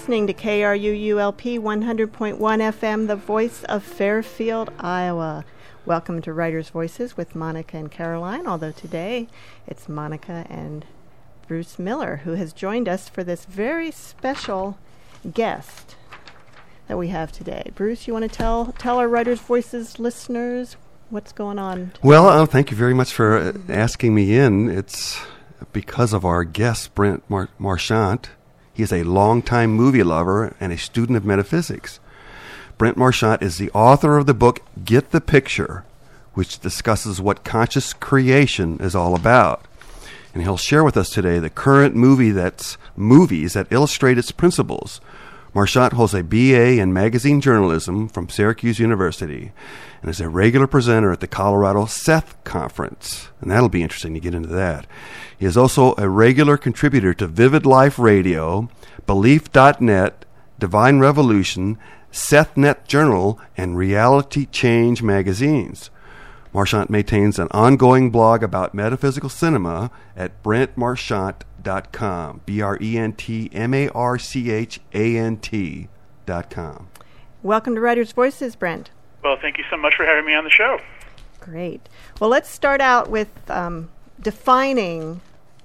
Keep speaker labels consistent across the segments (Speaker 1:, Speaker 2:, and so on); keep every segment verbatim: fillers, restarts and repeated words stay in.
Speaker 1: listening to K R U U L P one hundred point one F M, the voice of Fairfield, Iowa. Welcome to Writers' Voices with Monica and Caroline, although today it's Monica and Bruce Miller who has joined us for this very special guest that we have today. Bruce, you want to tell tell our Writers' Voices listeners what's going on today?
Speaker 2: Well, uh, thank you very much for uh, asking me in. It's because of our guest, Brent Mar- Marchant. He is a longtime movie lover and a student of metaphysics. Brent Marchant is the author of the book Get the Picture, which discusses what conscious creation is all about. And he'll share with us today the current movie that's movies that illustrate its principles. Marchant holds a B A in magazine journalism from Syracuse University and is a regular presenter at the Colorado Seth Conference. And that'll be interesting to get into that. He is also a regular contributor to Vivid Life Radio, Belief dot net, Divine Revolution, SethNet Journal, and Reality Change magazines. Marchant maintains an ongoing blog about metaphysical cinema at brent marchant dot com, B R E N T M A R C H A N T dot com.
Speaker 1: Welcome to Writers' Voices, Brent.
Speaker 3: Well, thank you so much for having me on the show.
Speaker 1: Great. Well, let's start out with um, defining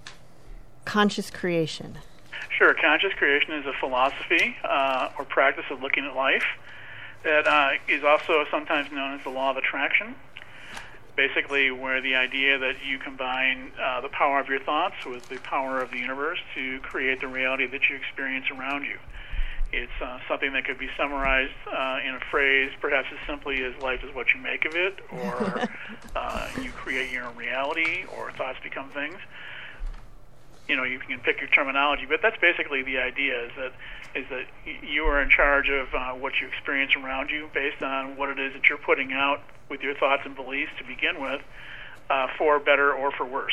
Speaker 1: conscious creation.
Speaker 3: Sure. Conscious creation is a philosophy uh, or practice of looking at life that uh, is also sometimes known as the law of attraction. Basically, where the idea that you combine uh, the power of your thoughts with the power of the universe to create the reality that you experience around you. It's uh, something that could be summarized uh, in a phrase perhaps as simply as life is what you make of it, or uh, you create your own reality, or thoughts become things. You know, you can pick your terminology, but that's basically the idea, is that is that you are in charge of uh, what you experience around you based on what it is that you're putting out with your thoughts and beliefs to begin with, uh, for better or for worse.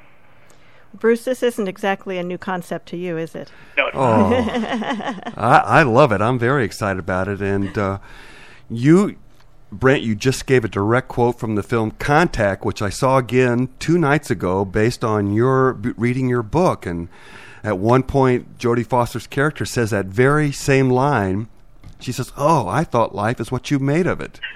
Speaker 1: Bruce, this isn't exactly a new concept to you, is it?
Speaker 3: No, it's
Speaker 2: oh,
Speaker 3: not.
Speaker 2: I, I love it. I'm very excited about it. And uh, you, Brent, you just gave a direct quote from the film Contact, which I saw again two nights ago based on your b- reading your book. And at one point, Jodie Foster's character says that very same line. She says, "Oh, I thought life is what you made of it."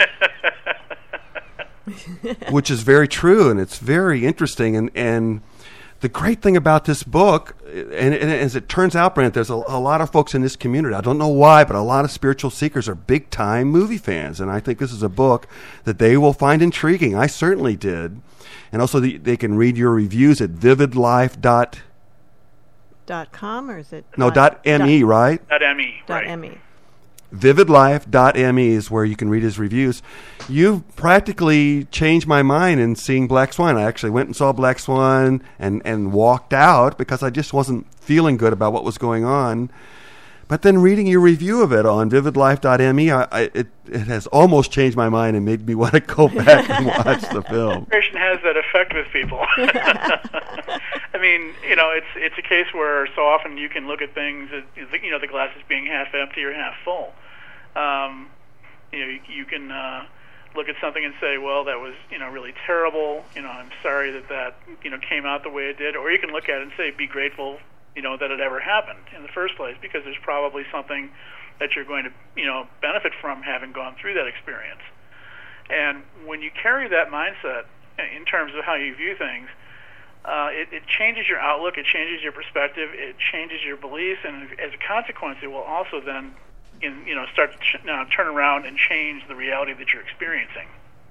Speaker 2: Which is very true, and it's very interesting. And, and the great thing about this book, and, and as it turns out, Brent, there's a, a lot of folks in this community. I don't know why, but a lot of spiritual seekers are big-time movie fans, and I think this is a book that they will find intriguing. I certainly did. And also, the, they can read your reviews at vivid life dot
Speaker 1: com, or is it?
Speaker 2: No, dot .me, right?
Speaker 3: Dot .me,
Speaker 1: Dot
Speaker 3: right.
Speaker 1: .me.
Speaker 2: vivid life dot me is where you can read his reviews. You've practically changed my mind in seeing Black Swan. I actually went and saw Black Swan and, and walked out because I just wasn't feeling good about what was going on. But then reading your review of it on vivid life dot me, I, I, it, it has almost changed my mind and made me want to go back and watch the film.
Speaker 3: Inspiration has that effect with people. I mean, you know, it's it's a case where so often you can look at things, as, you know, the glass is being half empty or half full. Um, you know, you, you can uh, look at something and say, well, that was, you know, really terrible. You know, I'm sorry that that, you know, came out the way it did. Or you can look at it and say, be grateful, you know, that it ever happened in the first place, because there's probably something that you're going to, you know, benefit from having gone through that experience. And when you carry that mindset in terms of how you view things, uh, it, it changes your outlook, it changes your perspective, it changes your beliefs, and as a consequence, it will also then, in, you know, start to ch- now turn around and change the reality that you're experiencing.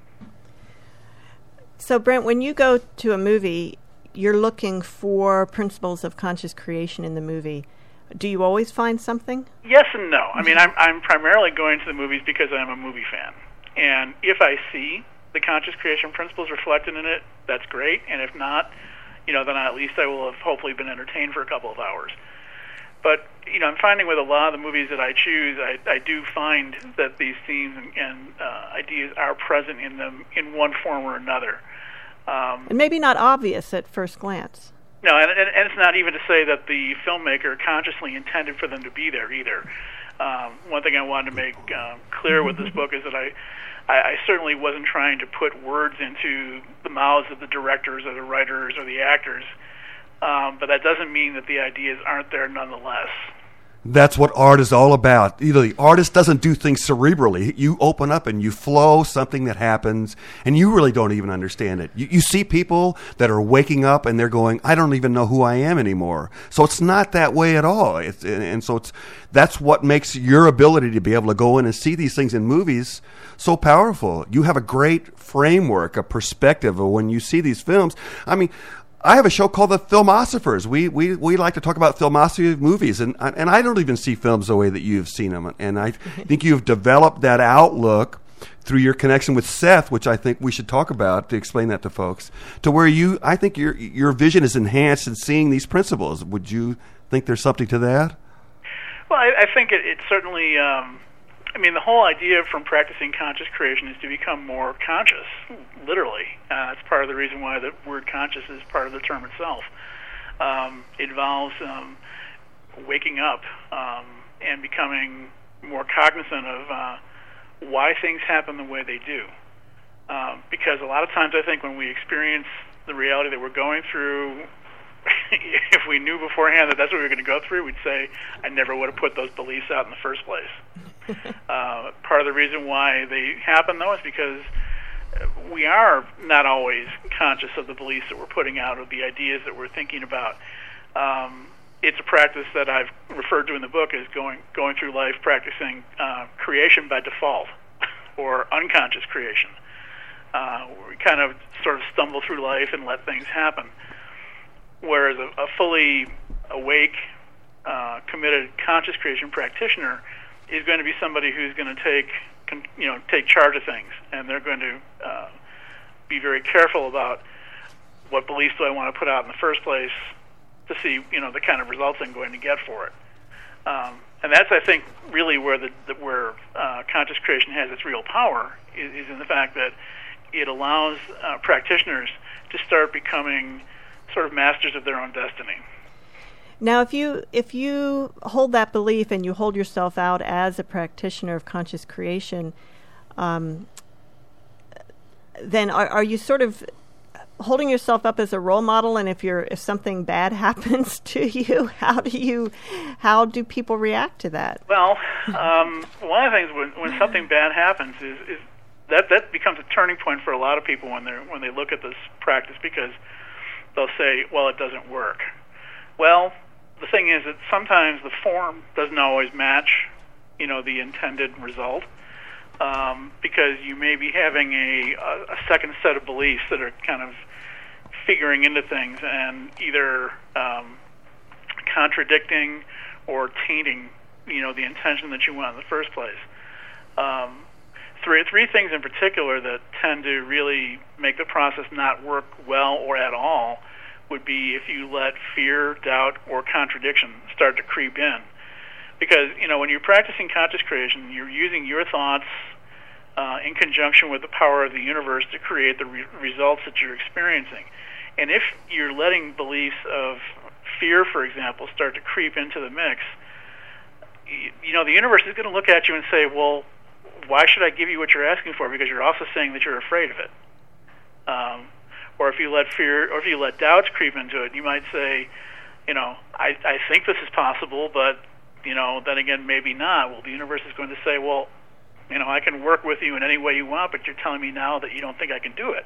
Speaker 1: So, Brent, when you go to a movie, you're looking for principles of conscious creation in the movie. Do you always find something?
Speaker 3: Yes and no. I mean, I'm, I'm primarily going to the movies because I'm a movie fan. And if I see the conscious creation principles reflected in it, that's great. And if not, you know, then at least I will have hopefully been entertained for a couple of hours. But, you know, I'm finding with a lot of the movies that I choose, I, I do find that these themes and, and uh, ideas are present in them in one form or another. Um,
Speaker 1: and maybe not obvious at first glance.
Speaker 3: No, and, and, and it's not even to say that the filmmaker consciously intended for them to be there either. Um, one thing I wanted to make uh, clear with this book is that I, I, I certainly wasn't trying to put words into the mouths of the directors or the writers or the actors, um, but that doesn't mean that the ideas aren't there nonetheless.
Speaker 2: That's what art is all about. You know, the artist doesn't do things cerebrally. You open up and you flow something that happens, and you really don't even understand it. You, you see people that are waking up and they're going, I don't even know who I am anymore. So it's not that way at all. It's, and, and so it's that's what makes your ability to be able to go in and see these things in movies so powerful. You have a great framework, a perspective of when you see these films. I mean, I have a show called The Filmosophers. We we we like to talk about filmosophy of movies, and and I don't even see films the way that you've seen them. And I think you've developed that outlook through your connection with Seth, which I think we should talk about to explain that to folks, to where you, I think your your vision is enhanced in seeing these principles. Would you think there's something to that?
Speaker 3: Well, I, I think it, it certainly. Um, I mean, the whole idea from practicing conscious creation is to become more conscious, literally. Uh, that's part of the reason why the word conscious is part of the term itself. Um, it involves um, waking up um, and becoming more cognizant of uh, why things happen the way they do. Um, because a lot of times I think when we experience the reality that we're going through, if we knew beforehand that that's what we were going to go through, we'd say, I never would have put those beliefs out in the first place. Uh, part of the reason why they happen, though, is because we are not always conscious of the beliefs that we're putting out or the ideas that we're thinking about. Um, it's a practice that I've referred to in the book as going going through life practicing uh, creation by default or unconscious creation. Uh, we kind of sort of stumble through life and let things happen. Whereas a, a fully awake, uh, committed conscious creation practitioner is going to be somebody who's going to take, you know, take charge of things, and they're going to uh, be very careful about what beliefs do I want to put out in the first place to see, you know, the kind of results I'm going to get for it. Um, and that's, I think, really where the, the where uh, conscious creation has its real power is, is in the fact that it allows uh, practitioners to start becoming sort of masters of their own destiny.
Speaker 1: Now, if you if you hold that belief and you hold yourself out as a practitioner of conscious creation, um, then are, are you sort of holding yourself up as a role model? And if you're if something bad happens to you, how do you how do people react to that?
Speaker 3: Well, um, one of the things when when something bad happens is, is that that becomes a turning point for a lot of people when they when they look at this practice, because they'll say, "Well, it doesn't work." Well, the thing is that sometimes the form doesn't always match, you know, the intended result, um, because you may be having a, a second set of beliefs that are kind of figuring into things and either um, contradicting or tainting, you know, the intention that you want in the first place. Um, three three things in particular that tend to really make the process not work well or at all would be if you let fear, doubt, or contradiction start to creep in. Because, you know, when you're practicing conscious creation, you're using your thoughts uh, in conjunction with the power of the universe to create the re- results that you're experiencing. And if you're letting beliefs of fear, for example, start to creep into the mix, you, you know, the universe is going to look at you and say, well, why should I give you what you're asking for? Because you're also saying that you're afraid of it. Um, Or if you let fear, or if you let doubts creep into it, you might say, you know, I, I think this is possible, but, you know, then again, maybe not. Well, the universe is going to say, well, you know, I can work with you in any way you want, but you're telling me now that you don't think I can do it.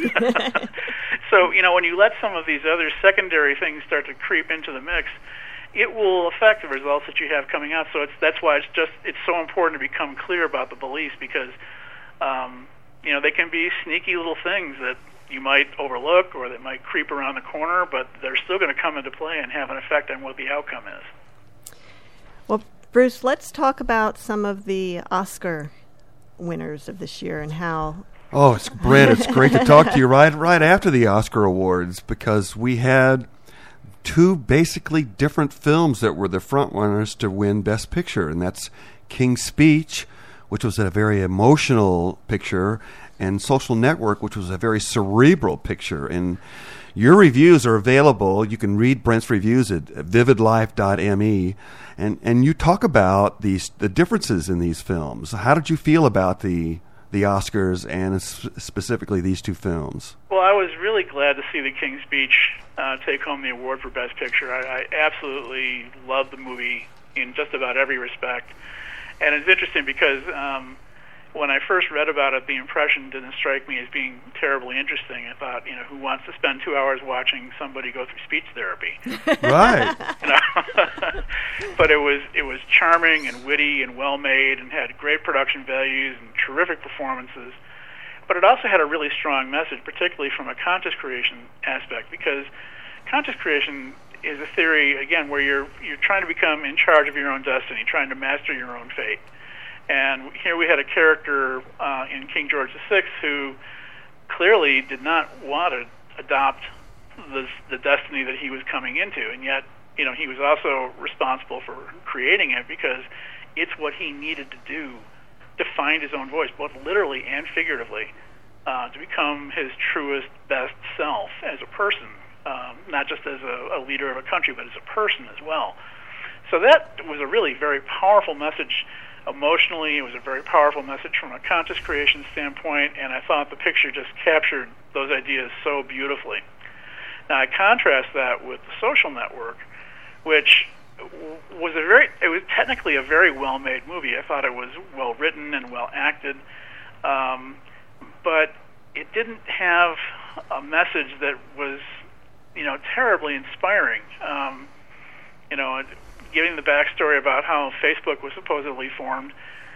Speaker 3: So, you know, when you let some of these other secondary things start to creep into the mix, it will affect the results that you have coming out. So it's that's why it's just it's so important to become clear about the beliefs, because, um, you know, they can be sneaky little things that you might overlook or that might creep around the corner, but they're still going to come into play and have an effect on what the outcome is.
Speaker 1: Well, Bruce, let's talk about some of the Oscar winners of this year and how...
Speaker 2: Oh, it's Brent, it's great to talk to you right right after the Oscar Awards, because we had two basically different films that were the front runners to win Best Picture, and that's King's Speech, which was a very emotional picture, and Social Network, which was a very cerebral picture. And your reviews are available. You can read Brent's reviews at vivid life dot m e, and and you talk about these the differences in these films. How did you feel about the the Oscars and specifically these two films?
Speaker 3: Well, I was really glad to see The King's Speech uh, take home the award for Best Picture. I, I absolutely loved the movie. in just about every respect. And it's interesting because um, when I first read about it, the impression didn't strike me as being terribly interesting. I thought, you know, who wants to spend two hours watching somebody go through speech therapy?
Speaker 2: Right.
Speaker 3: You know? But it was it was charming and witty and well made and had great production values and terrific performances. But it also had a really strong message, particularly from a conscious creation aspect, because conscious creation is a theory, again, where you're you're trying to become in charge of your own destiny, trying to master your own fate. And here we had a character uh, in King George the Sixth who clearly did not want to adopt the, the destiny that he was coming into, and yet, you know, he was also responsible for creating it because it's what he needed to do to find his own voice, both literally and figuratively, uh, to become his truest, best self as a person, um, not just as a, a leader of a country, but as a person as well. So that was a really very powerful message emotionally. It was a very powerful message from a conscious creation standpoint, and I thought the picture just captured those ideas so beautifully. Now, I contrast that with The Social Network, which was a very, it was technically a very well-made movie. I thought it was well-written and well-acted, um, but it didn't have a message that was, you know, terribly inspiring. Um, you know, giving the backstory about how Facebook was supposedly formed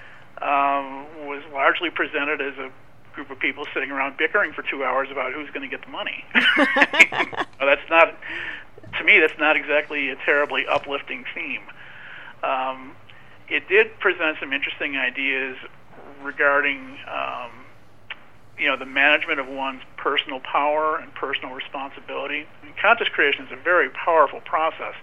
Speaker 3: um, was largely presented as a group of people sitting around bickering for two hours about who's going to get the money. Well, that's not, to me, that's not exactly a terribly uplifting theme. Um, it did present some interesting ideas regarding, um, you know, the management of one's personal power and personal responsibility. And conscious creation is a very powerful process.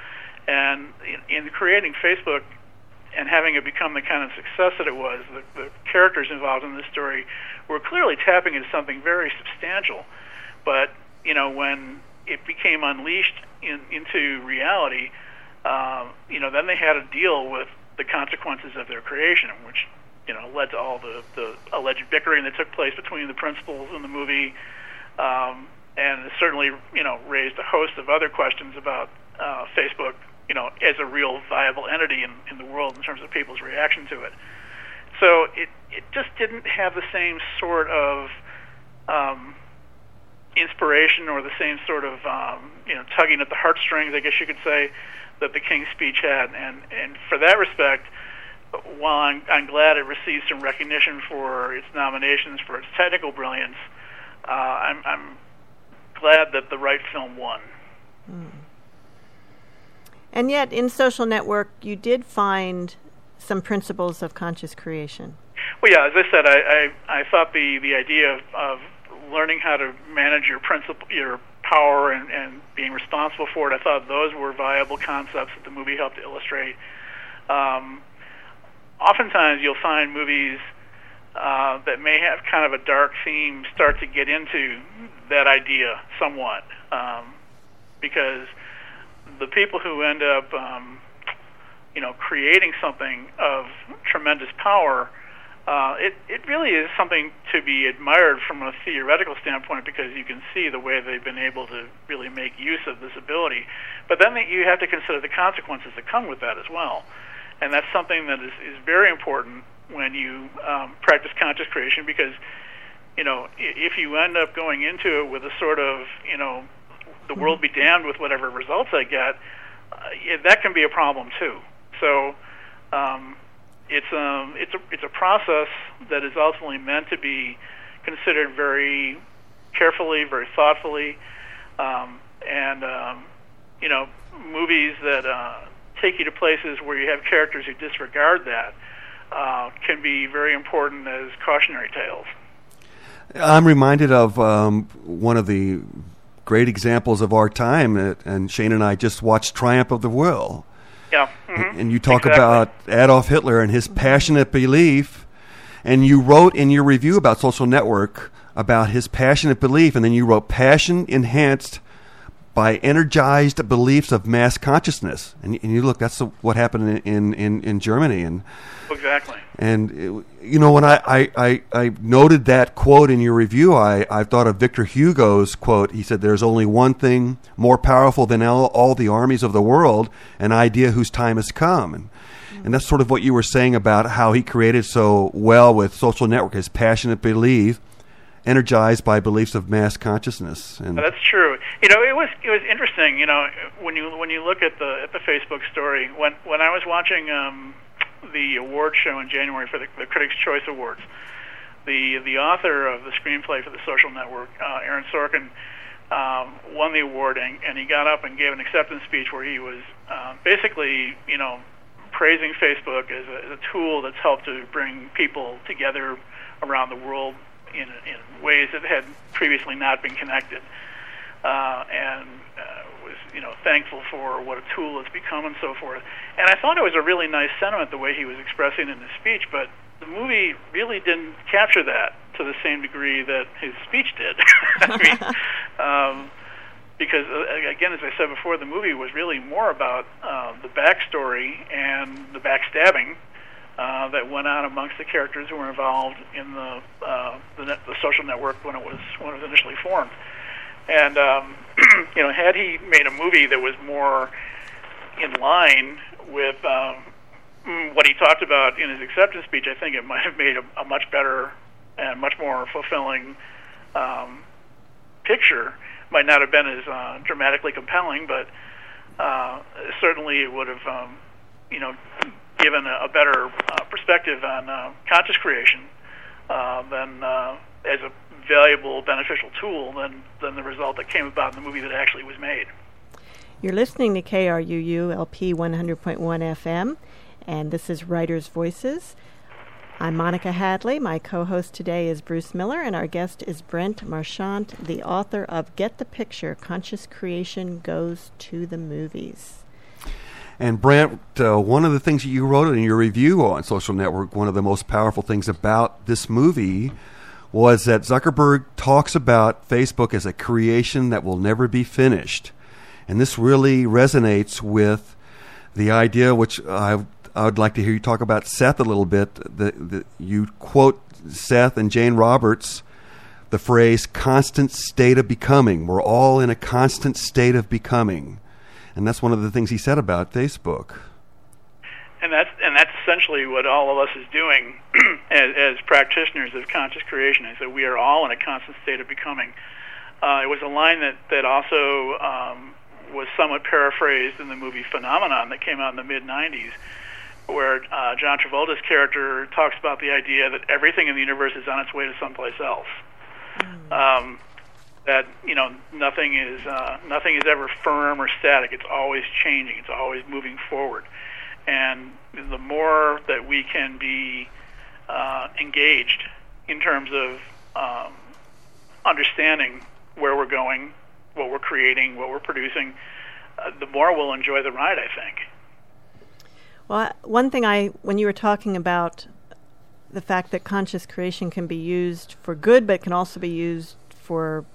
Speaker 3: And in, in creating Facebook and having it become the kind of success that it was, the, the characters involved in this story were clearly tapping into something very substantial. But, you know, when it became unleashed in, into reality, uh, you know, then they had to deal with the consequences of their creation, which, you know, led to all the, the alleged bickering that took place between the principals in the movie, um, and it certainly, you know, raised a host of other questions about uh, Facebook, you know, as a real viable entity in, in the world in terms of people's reaction to it. So it, it just didn't have the same sort of um, inspiration or the same sort of, um, you know, tugging at the heartstrings, I guess you could say, that the King's Speech had. And, and for that respect, while I'm, I'm glad it received some recognition for its nominations, for its technical brilliance, uh, I'm, I'm glad that the right film won.
Speaker 1: Mm. And yet, in Social Network, you did find some principles of conscious creation.
Speaker 3: Well, yeah, as I said, I, I, I thought the, the idea of, of learning how to manage your principle, your power, and, and being responsible for it, I thought those were viable concepts that the movie helped to illustrate. Um, oftentimes, you'll find movies uh, that may have kind of a dark theme start to get into that idea somewhat, um, because the people who end up, um, you know, creating something of tremendous power, uh, it, it really is something to be admired from a theoretical standpoint, because you can see the way they've been able to really make use of this ability. But then you have to consider the consequences that come with that as well. And that's something that is, is very important when you um, practice conscious creation, because, you know, if you end up going into it with a sort of, you know, the world be damned with whatever results I get, uh, yeah, that can be a problem too. So um, it's um it's a it's a process that is ultimately meant to be considered very carefully, very thoughtfully, um, and um, you know, movies that uh, take you to places where you have characters who disregard that uh, can be very important as cautionary tales.
Speaker 2: I'm reminded of um, one of the great examples of our time, and Shane and I just watched Triumph of the Will.
Speaker 3: Yeah. Mm-hmm.
Speaker 2: And you talk
Speaker 3: exactly.
Speaker 2: about Adolf Hitler and his passionate belief, and you wrote in your review about Social Network about his passionate belief, and then you wrote passion enhanced by energized beliefs of mass consciousness. And, and you look, that's the, what happened in, in, in Germany. And
Speaker 3: exactly.
Speaker 2: And, it, you know, when I, I, I, I noted that quote in your review, I, I thought of Victor Hugo's quote. He said, there's only one thing more powerful than all, all the armies of the world, an idea whose time has come. And, and that's sort of what you were saying about how he created so well with Social Network, his passionate belief, energized by beliefs of mass consciousness. And
Speaker 3: that's true. You know, it was it was interesting. You know, when you when you look at the at the Facebook story, when when I was watching um, the award show in January for the, the Critics' Choice Awards, the the author of the screenplay for the Social Network, uh, Aaron Sorkin, um, won the award, and, and he got up and gave an acceptance speech where he was uh, basically, you know, praising Facebook as a, as a tool that's helped to bring people together around the world in, in ways that had previously not been connected, uh, and uh, was, you know, thankful for what a tool it's become and so forth. And I thought it was a really nice sentiment the way he was expressing in his speech, but the movie really didn't capture that to the same degree that his speech did. I mean, um, because, uh, again, as I said before, the movie was really more about uh, the backstory and the backstabbing Uh, that went on amongst the characters who were involved in the uh, the, net, the social network when it was when it was initially formed. And um, you know, had he made a movie that was more in line with um, what he talked about in his acceptance speech, I think it might have made a, a much better and much more fulfilling um, picture. Might not have been as uh, dramatically compelling, but uh, certainly it would have, um, you know, given a, a better uh, perspective on uh, conscious creation uh, than uh, as a valuable, beneficial tool than, than the result that came about in the movie that actually was made.
Speaker 1: You're listening to K R U U L P one hundred point one F M, and this is Writers' Voices. I'm Monica Hadley. My co-host today is Bruce Miller, and our guest is Brent Marchant, the author of Get the Picture, Conscious Creation Goes to the Movies.
Speaker 2: And Brent, uh, one of the things that you wrote in your review on Social Network, one of the most powerful things about this movie was that Zuckerberg talks about Facebook as a creation that will never be finished. And this really resonates with the idea, which I, I would like to hear you talk about Seth a little bit. The, the, you quote Seth and Jane Roberts, the phrase, constant state of becoming. We're all in a constant state of becoming. And that's one of the things he said about Facebook.
Speaker 3: And that's and that's essentially what all of us is doing as, as practitioners of conscious creation, is that we are all in a constant state of becoming. Uh, it was a line that, that also um, was somewhat paraphrased in the movie Phenomenon that came out in the mid nineties, where uh, John Travolta's character talks about the idea that everything in the universe is on its way to someplace else. Mm. Um That you know nothing is uh, nothing is ever firm or static. It's always changing. It's always moving forward. And the more that we can be uh, engaged in terms of um, understanding where we're going, what we're creating, what we're producing, uh, the more we'll enjoy the ride, I think.
Speaker 1: Well, one thing I, when you were talking about the fact that conscious creation can be used for good, but can also be used for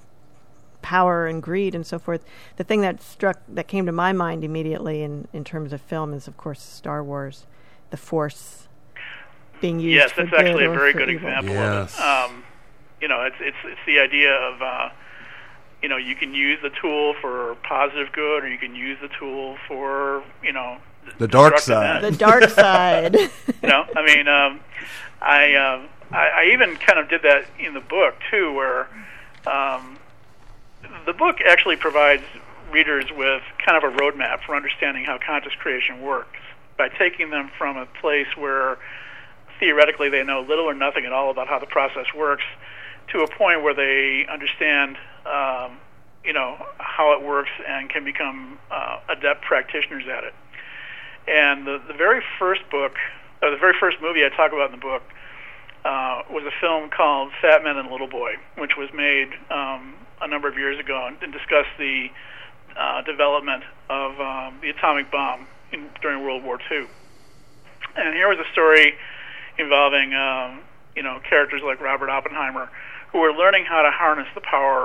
Speaker 1: power and greed and so forth, the thing that struck, that came to my mind immediately in, in terms of film is, of course, Star Wars, the Force being used
Speaker 3: yes,
Speaker 1: for
Speaker 3: that's actually a very good
Speaker 1: evil.
Speaker 3: example
Speaker 2: yes.
Speaker 3: of it. Um, you know, it's it's it's the idea of uh, you know, you can use the tool for positive good, or you can use the tool for, you know,
Speaker 2: the dark side.
Speaker 1: The dark side.
Speaker 3: You know, I mean, um, I, uh, I I even kind of did that in the book too, where um, the book actually provides readers with kind of a roadmap for understanding how conscious creation works by taking them from a place where theoretically they know little or nothing at all about how the process works to a point where they understand, um, you know, how it works and can become uh, adept practitioners at it. And the, the very first book, or the very first movie I talk about in the book, uh, was a film called Fat Man and Little Boy, which was made um, a number of years ago and, and discussed the uh, development of um, the atomic bomb in, during World War Two. And here was a story involving, um, you know, characters like Robert Oppenheimer, who were learning how to harness the power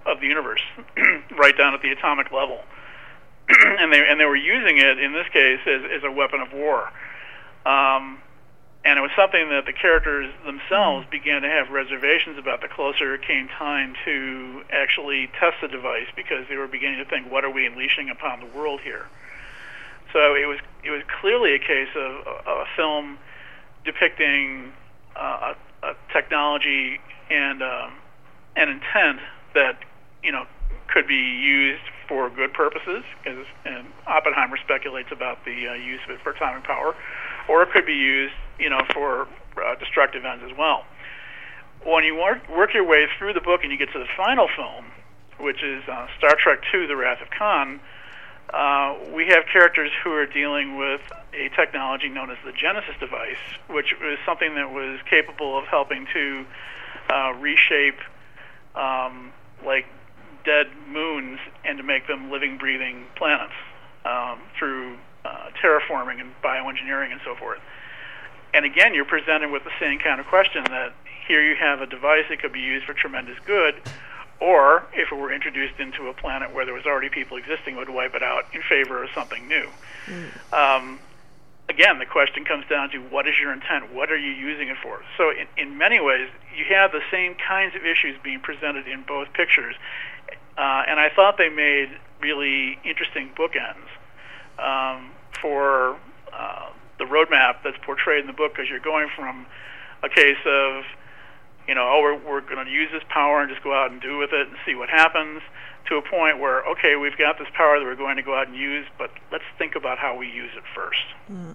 Speaker 3: of the universe, right down at the atomic level. and they and they were using it in this case as, as a weapon of war. Um, and it was something that the characters themselves began to have reservations about the closer it came time to actually test the device, because they were beginning to think, what are we unleashing upon the world here? So it was it was clearly a case of a, a film depicting uh, a, a technology and um, an intent that, you know, could be used for good purposes, because and Oppenheimer speculates about the uh, use of it for atomic power, or it could be used, you know, for uh, destructive ends as well. When you work, work your way through the book and you get to the final film, which is uh, Star Trek two: The Wrath of Khan, uh, we have characters who are dealing with a technology known as the Genesis device, which was something that was capable of helping to uh, reshape um, like dead moons and to make them living, breathing planets um, through uh, terraforming and bioengineering and so forth. And again, you're presented with the same kind of question, that here you have a device that could be used for tremendous good, or if it were introduced into a planet where there was already people existing, it would wipe it out in favor of something new. Mm. Um, again, the question comes down to, what is your intent? What are you using it for? So in, in many ways, you have the same kinds of issues being presented in both pictures. Uh, and I thought they made really interesting bookends um, for uh, the roadmap that's portrayed in the book, because you're going from a case of, you know, oh, we're, we're going to use this power and just go out and do with it and see what happens, to a point where, okay, we've got this power that we're going to go out and use, but let's think about how we use it first.
Speaker 1: Mm.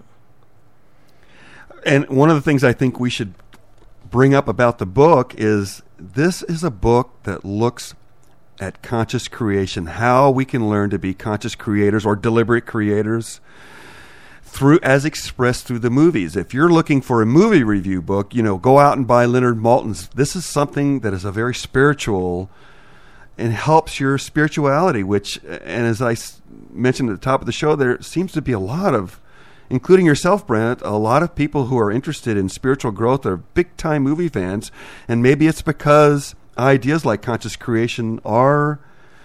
Speaker 2: And one of the things I think we should bring up about the book is this is a book that looks at conscious creation, how we can learn to be conscious creators or deliberate creators through, as expressed through the movies. If you're looking for a movie review book, you know, go out and buy Leonard Maltin's. This is something that is a very spiritual and helps your spirituality, which, and as I s- mentioned at the top of the show, there seems to be a lot of, including yourself, Brent, a lot of people who are interested in spiritual growth are big-time movie fans, and maybe it's because ideas like conscious creation are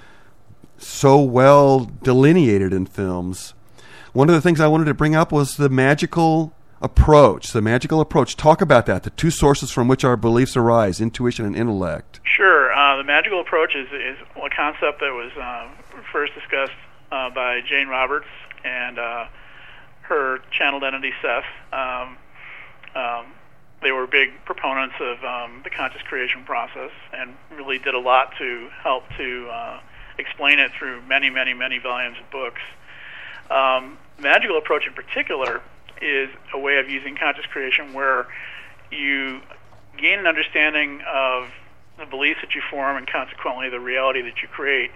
Speaker 2: so well delineated in films. One of the things I wanted to bring up was the magical approach. The magical approach. Talk about that, the two sources from which our beliefs arise, intuition and intellect.
Speaker 3: Sure. Uh, the magical approach is, is a concept that was uh, first discussed uh, by Jane Roberts and uh, her channeled entity, Seth. Um, um, They were big proponents of um, the conscious creation process, and really did a lot to help to uh, explain it through many, many, many volumes of books. Um, magical approach in particular is a way of using conscious creation where you gain an understanding of the beliefs that you form and consequently the reality that you create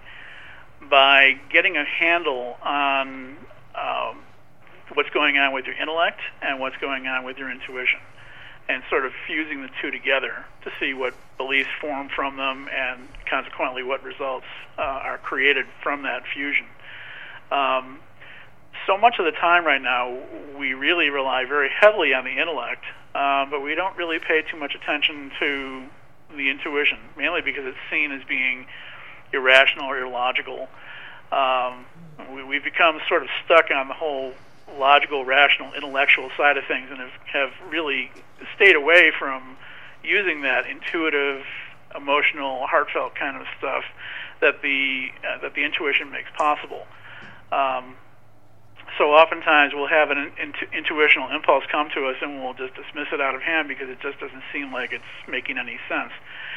Speaker 3: by getting a handle on um, what's going on with your intellect and what's going on with your intuition, and sort of fusing the two together to see what beliefs form from them and consequently what results uh, are created from that fusion. Um, so much of the time right now, we really rely very heavily on the intellect, uh, but we don't really pay too much attention to the intuition, mainly because it's seen as being irrational or illogical. Um, we, we've become sort of stuck on the whole logical, rational, intellectual side of things, and have, have really stayed away from using that intuitive, emotional, heartfelt kind of stuff that the uh, that the intuition makes possible. Um, so oftentimes we'll have an intu- intuitional impulse come to us, and we'll just dismiss it out of hand because it just doesn't seem like it's making any sense.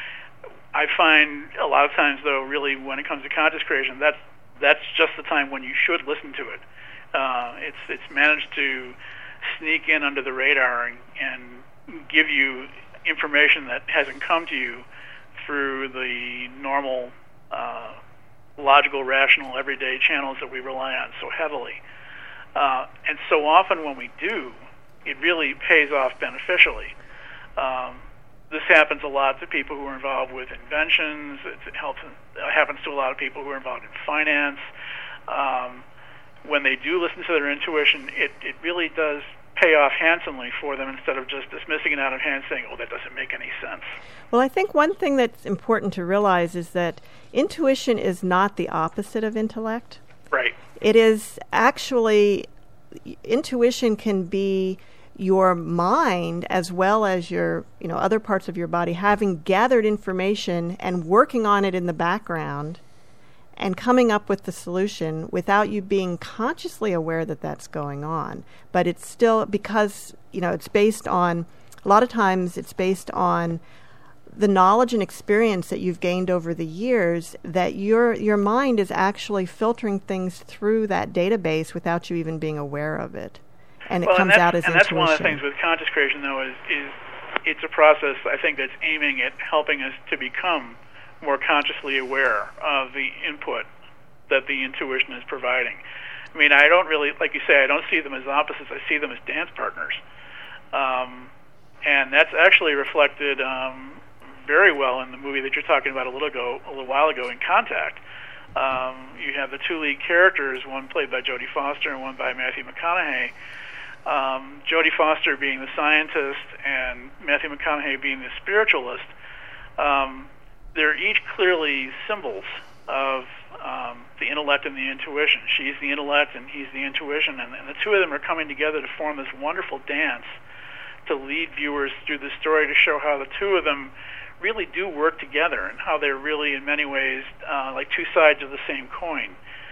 Speaker 3: I find a lot of times, though, really when it comes to conscious creation, that's that's just the time when you should listen to it. Uh, it's it's managed to sneak in under the radar and, and give you information that hasn't come to you through the normal, uh, logical, rational, everyday channels that we rely on so heavily. Uh, and so often when we do, it really pays off beneficially. Um, this happens a lot to people who are involved with inventions. It helps. It happens to a lot of people who are involved in finance. Um, when they do listen to their intuition, it, it really does pay off handsomely for them instead of just dismissing it out of hand, saying, "Oh, that doesn't make any sense."
Speaker 1: Well, I think one thing that's important to realize is that intuition is not the opposite of intellect.
Speaker 3: Right.
Speaker 1: It is actually, intuition can be your mind as well as your, you know, other parts of your body having gathered information and working on it in the background and coming up with the solution without you being consciously aware that that's going on. But it's still, because, you know, it's based on, a lot of times it's based on the knowledge and experience that you've gained over the years, that your your mind is actually filtering things through that database without you even being aware of it. And it
Speaker 3: well,
Speaker 1: comes
Speaker 3: and
Speaker 1: out as
Speaker 3: and
Speaker 1: intuition.
Speaker 3: And that's one of the things with conscious creation, though, is, is it's a process, I think, that's aiming at helping us to become more consciously aware of the input that the intuition is providing. I mean, I don't really, like you say, I don't see them as opposites. I see them as dance partners. Um, and that's actually reflected um, very well in the movie that you're talking about a little ago, a little while ago, in Contact. Um, you have the two lead characters, one played by Jodie Foster and one by Matthew McConaughey. Um, Jodie Foster being the scientist and Matthew McConaughey being the spiritualist. Um, they're each clearly symbols of um, the intellect and the intuition. She's the intellect and he's the intuition, and, and the two of them are coming together to form this wonderful dance to lead viewers through the story, to show how the two of them really do work together and how they're really, in many ways, uh, like two sides of the same coin.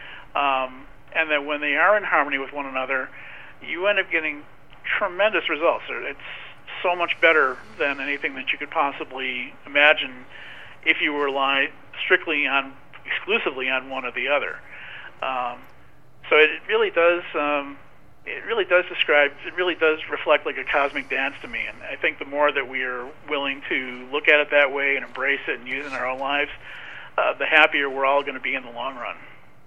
Speaker 3: Um, and that when they are in harmony with one another, you end up getting tremendous results. It's so much better than anything that you could possibly imagine if you rely strictly on, exclusively on one or the other. Um, so it really does, um, it really does describe, it really does reflect like a cosmic dance to me. And I think the more that we are willing to look at it that way and embrace it and use it in our own lives, uh, the happier we're all going to be in the long run.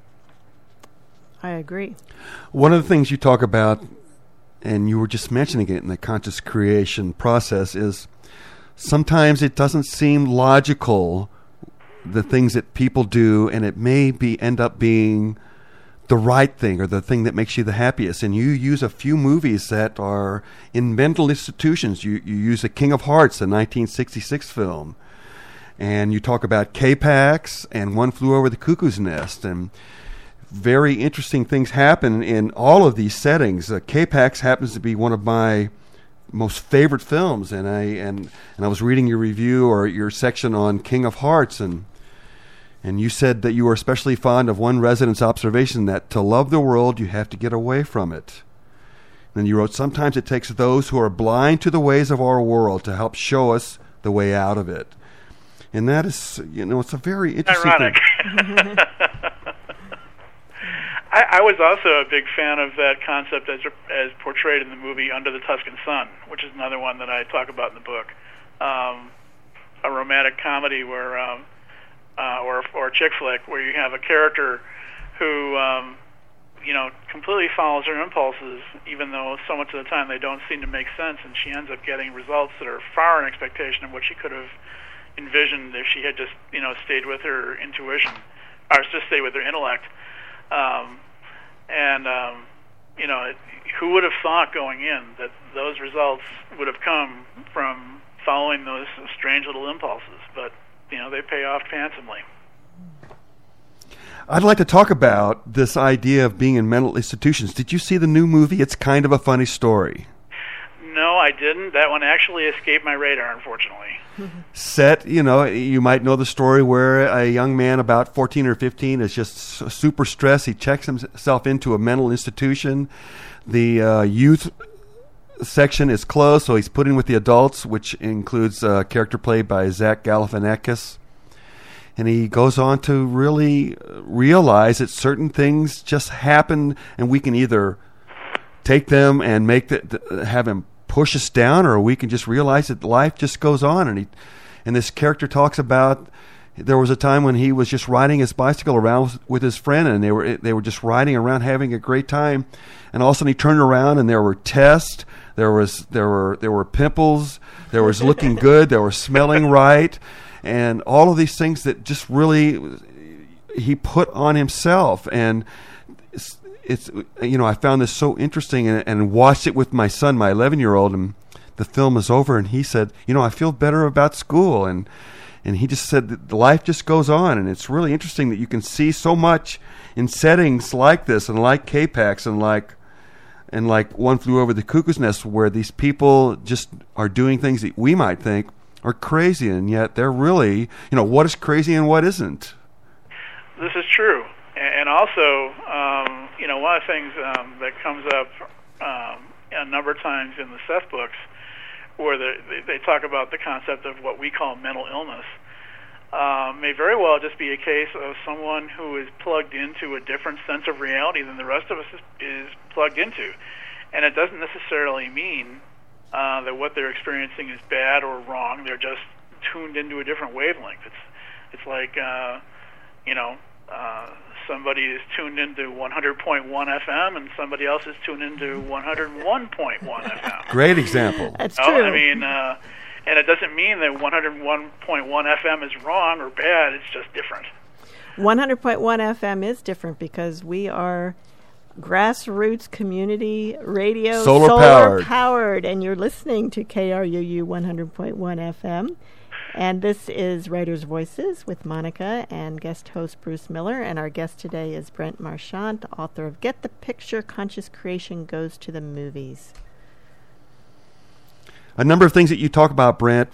Speaker 1: I agree.
Speaker 2: One of the things you talk about, and you were just mentioning it in the conscious creation process, is sometimes it doesn't seem logical, the things that people do, and it may be end up being the right thing or the thing that makes you the happiest. And you use a few movies that are in mental institutions. You, you use The King of Hearts, a nineteen sixty-six film. And you talk about K-Pax and One Flew Over the Cuckoo's Nest. And very interesting things happen in all of these settings. Uh, K-Pax happens to be one of my most favorite films, and I and and I was reading your review or your section on King of Hearts, and and you said that you were especially fond of one resident's observation that to love the world you have to get away from it. And then you wrote, sometimes it takes those who are blind to the ways of our world to help show us the way out of it. And that is, you know, it's a very interesting
Speaker 3: Ironic.
Speaker 2: thing.
Speaker 3: I, I was also a big fan of that concept as as portrayed in the movie Under the Tuscan Sun, which is another one that I talk about in the book. Um, a romantic comedy where, um, uh, or or a chick flick where you have a character who, um, you know, completely follows her impulses, even though so much of the time they don't seem to make sense, and she ends up getting results that are far in expectation of what she could have envisioned if she had just, you know, stayed with her intuition, or just stayed with her intellect. Um, and, um, you know, it, who would have thought going in that those results would have come from following those strange little impulses? But, you know, they pay off handsomely.
Speaker 2: I'd like to talk about this idea of being in mental institutions. Did you see the new movie? It's Kind of a Funny Story.
Speaker 3: No, I didn't. That one actually escaped my radar, unfortunately.
Speaker 2: Set, you know, you might know the story where a young man about fourteen or fifteen is just super stressed. He checks himself into a mental institution. The uh, youth section is closed, so he's put in with the adults, which includes a character played by Zach Galifianakis. And he goes on to really realize that certain things just happen, and we can either take them and make the, have him push us down, or we can just realize that life just goes on. And he, and this character talks about there was a time when he was just riding his bicycle around with his friend, and they were they were just riding around having a great time, and all of a sudden he turned around and there were tests, there was there were there were pimples, there was looking good, there was smelling right, and all of these things that just really he put on himself. And it's you know I found this so interesting and, and watched it with my son, my eleven-year-old, and the film is over, and he said, you know, I feel better about school, and and he just said that life just goes on, and it's really interesting that you can see so much in settings like this, and like K PAX, and like and like One Flew Over the Cuckoo's Nest, where these people just are doing things that we might think are crazy, and yet they're really, you know, what is crazy and what isn't.
Speaker 3: This is true. And also, um, you know, one of the things um, that comes up um, a number of times in the Seth books, where they, they talk about the concept of what we call mental illness, um, may very well just be a case of someone who is plugged into a different sense of reality than the rest of us is, is plugged into. And it doesn't necessarily mean uh, that what they're experiencing is bad or wrong. They're just tuned into a different wavelength. It's, it's like, uh, you know, uh, somebody is tuned into one hundred point one F M and somebody else is tuned into one hundred one point one F M.
Speaker 2: Great example.
Speaker 1: That's
Speaker 3: no,
Speaker 1: true.
Speaker 3: I mean, uh, and it doesn't mean that one hundred one point one F M is wrong or bad. It's just different.
Speaker 1: one hundred point one F M is different because we are grassroots community radio,
Speaker 2: solar,
Speaker 1: solar
Speaker 2: powered.
Speaker 1: powered, and you're listening to K R U U one hundred point one F M. And this is Writers' Voices with Monica and guest host Bruce Miller. And our guest today is Brent Marchant, author of Get the Picture, Conscious Creation Goes to the Movies.
Speaker 2: A number of things that you talk about, Brent,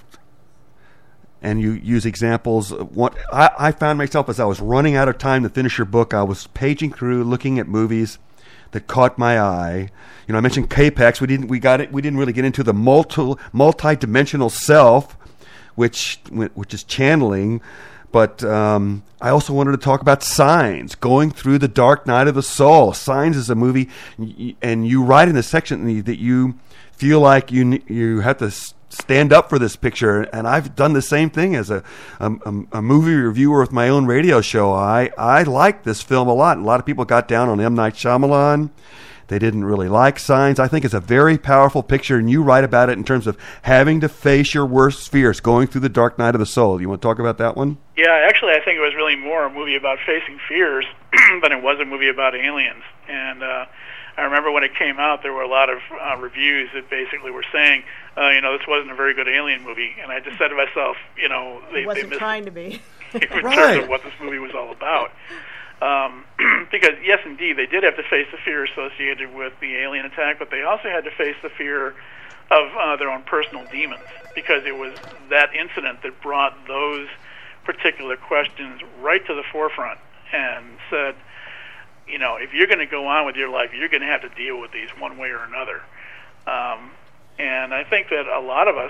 Speaker 2: and you use examples. What I, I found myself as I was running out of time to finish your book, I was paging through, looking at movies that caught my eye. You know, I mentioned K PAX. We didn't we got it. We didn't really get into the multi multi-dimensional self, which which is channeling, but um, I also wanted to talk about Signs, Going Through the Dark Night of the Soul. Signs is a movie, and you write in the section that you feel like you you have to stand up for this picture, and I've done the same thing as a a, a movie reviewer with my own radio show. I, I like this film a lot. A lot of people got down on M. Night Shyamalan. They didn't really like Signs. I think it's a very powerful picture, and you write about it in terms of having to face your worst fears, going through the dark night of the soul. You want to talk about that one?
Speaker 3: Yeah, actually, I think it was really more a movie about facing fears than it was a movie about aliens. And uh, I remember when it came out, there were a lot of uh, reviews that basically were saying, uh, you know, this wasn't a very good alien movie. And I just said to myself, you know, they,
Speaker 1: It wasn't
Speaker 3: they missed
Speaker 1: trying to be.
Speaker 3: in
Speaker 2: Right.
Speaker 3: terms of what this movie was all about. Um, because, yes, indeed, they did have to face the fear associated with the alien attack, but they also had to face the fear of uh, their own personal demons, because it was that incident that brought those particular questions right to the forefront and said, you know, if you're going to go on with your life, you're going to have to deal with these one way or another. Um, and I think that a lot of us,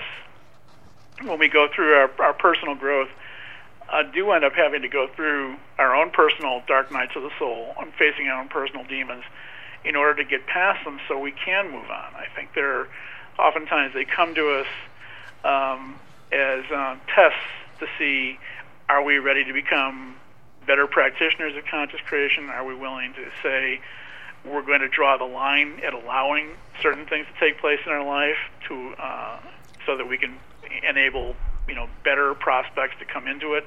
Speaker 3: when we go through our, our personal growth, Uh, do end up having to go through our own personal dark nights of the soul and facing our own personal demons in order to get past them so we can move on. I think they're oftentimes they come to us um, as um, tests to see, are we ready to become better practitioners of conscious creation? Are we willing to say we're going to draw the line at allowing certain things to take place in our life to uh, so that we can enable, you know, better prospects to come into it.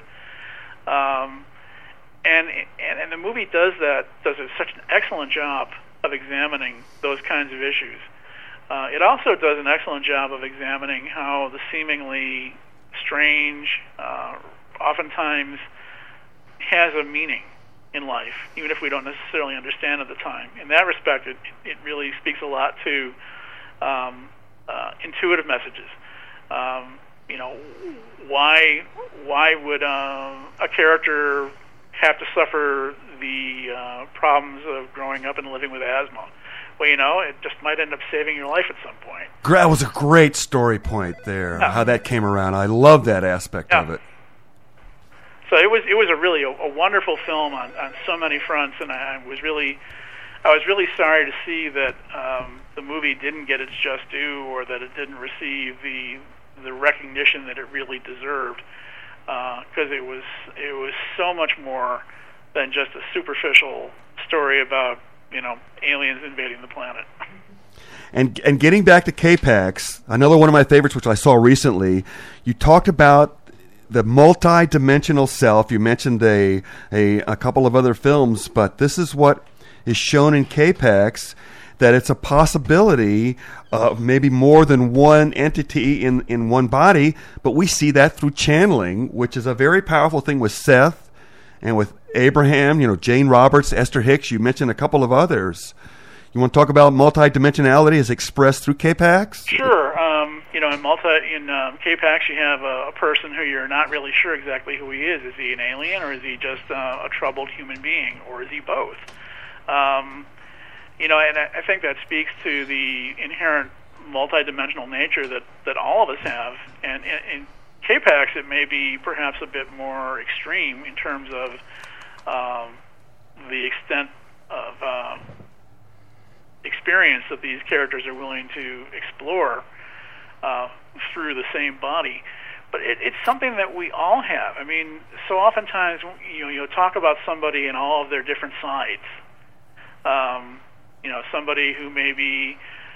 Speaker 3: Um, and, and and the movie does that, does such an excellent job of examining those kinds of issues. Uh, it also does an excellent job of examining how the seemingly strange, uh, oftentimes has a meaning in life, even if we don't necessarily understand at the time. In that respect, it, it really speaks a lot to um, uh, intuitive messages. Um, You know, why why would um, a character have to suffer the uh, problems of growing up and living with asthma? Well, you know, it just might end up saving your life at some point.
Speaker 2: That was a great story point there,
Speaker 3: Yeah.
Speaker 2: how that came around. I love that aspect
Speaker 3: Yeah.
Speaker 2: of it.
Speaker 3: So it was it was a really a, a wonderful film on, on so many fronts, and I was really I was really sorry to see that um, the movie didn't get its just due, or that it didn't receive the the recognition that it really deserved, because uh, it was it was so much more than just a superficial story about, you know, aliens invading the planet.
Speaker 2: And and getting back to K PAX, another one of my favorites, which I saw recently, you talked about the multi-dimensional self. You mentioned a, a a couple of other films, but this is what is shown in K-PAX, that it's a possibility of maybe more than one entity in, in one body, but we see that through channeling, which is a very powerful thing with Seth and with Abraham, you know, Jane Roberts, Esther Hicks, you mentioned a couple of others. You want to talk about multidimensionality as expressed through K-PAX?
Speaker 3: Sure. Um, you know, in multi in um, K-PAX, you have a, a person who you're not really sure exactly who he is. Is he an alien, or is he just uh, a troubled human being, or is he both? Um, you know, and I, I think that speaks to the inherent multidimensional nature that, that all of us have. And in, in K-PAX, it may be perhaps a bit more extreme in terms of um, the extent of uh, experience that these characters are willing to explore uh, through the same body. But it, it's something that we all have. I mean, so oftentimes, you know, you talk about somebody in all of their different sides. Um, you know, somebody who may be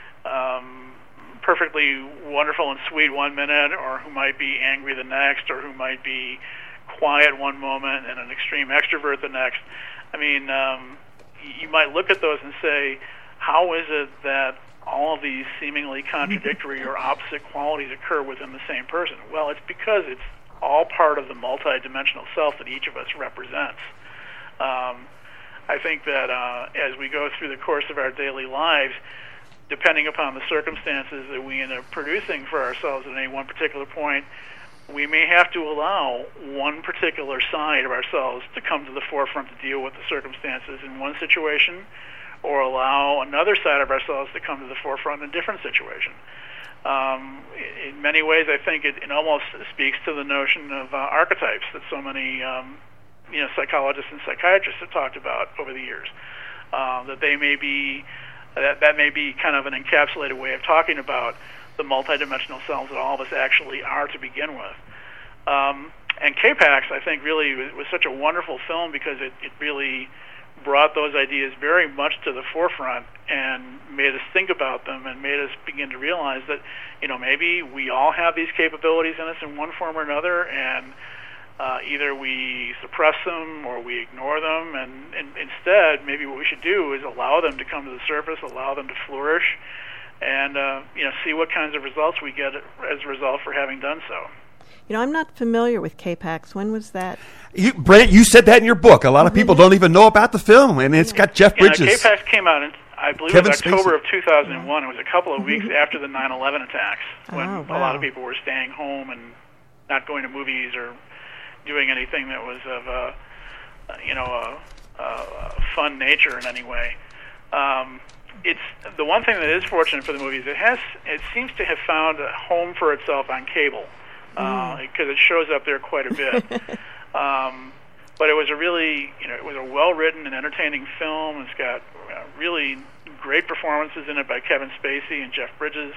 Speaker 3: um, perfectly wonderful and sweet one minute, or who might be angry the next, or who might be quiet one moment and an extreme extrovert the next. I mean, um, you might look at those and say, how is it that all of these seemingly contradictory or opposite qualities occur within the same person? Well, it's because it's all part of the multidimensional self that each of us represents. Um, I think that uh, as we go through the course of our daily lives, depending upon the circumstances that we end up producing for ourselves at any one particular point, we may have to allow one particular side of ourselves to come to the forefront to deal with the circumstances in one situation, or allow another side of ourselves to come to the forefront in a different situation. Um, in many ways, I think it, it almost speaks to the notion of uh, archetypes that so many um, you know, psychologists and psychiatrists have talked about over the years. Uh, that they may be, that, that may be kind of an encapsulated way of talking about the multidimensional selves that all of us actually are to begin with. Um, and K-PAX, I think, really was, was such a wonderful film because it, it really brought those ideas very much to the forefront and made us think about them and made us begin to realize that, you know, maybe we all have these capabilities in us in one form or another, and uh, either we suppress them or we ignore them, and, and instead maybe what we should do is allow them to come to the surface, allow them to flourish, and uh, you know, see what kinds of results we get as a result for having done so.
Speaker 1: You know, I'm not familiar with K-PAX. When was that?
Speaker 2: You, Brent, you said that in your book. A lot of people don't even know about the film, and it's got Jeff Bridges.
Speaker 3: Yeah, K-PAX came out in, I believe,
Speaker 2: Kevin
Speaker 3: it was October
Speaker 2: Spacey.
Speaker 3: of two thousand one. It was a couple of weeks after the nine eleven attacks, when
Speaker 1: Oh, wow.
Speaker 3: a lot of people were staying home and not going to movies or doing anything that was of a, you know, a, a fun nature in any way. Um, it's the one thing that is fortunate for the movie is it has it seems to have found a home for itself on cable, because uh, it shows up there quite a bit. um, but it was a really, you know, it was a well-written and entertaining film. It's got uh, really great performances in it by Kevin Spacey and Jeff Bridges.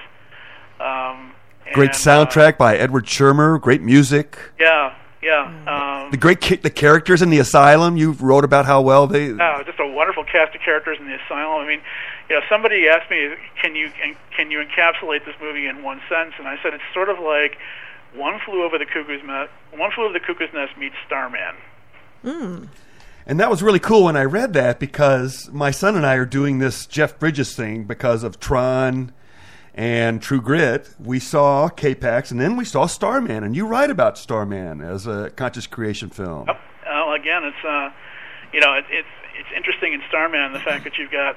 Speaker 3: Um,
Speaker 2: Great
Speaker 3: and,
Speaker 2: soundtrack
Speaker 3: uh,
Speaker 2: by Edward Shermer. Great music.
Speaker 3: Yeah, yeah. Um,
Speaker 2: The great ki- the characters in the asylum. You wrote about how well they.
Speaker 3: Oh, just a wonderful cast of characters in the asylum. I mean, you know, somebody asked me, "Can you can you encapsulate this movie in one sentence?" And I said, it's sort of like One Flew Over the Cuckoo's Nest. One Flew Over the Cuckoo's Nest meets Starman.
Speaker 1: Mm.
Speaker 2: And that was really cool when I read that, because my son and I are doing this Jeff Bridges thing because of Tron and True Grit. We saw K-PAX, and then we saw Starman, and you write about Starman as a conscious creation film.
Speaker 3: Yep. Well, again, it's uh, you know, it, it's it's interesting in Starman the fact that you've got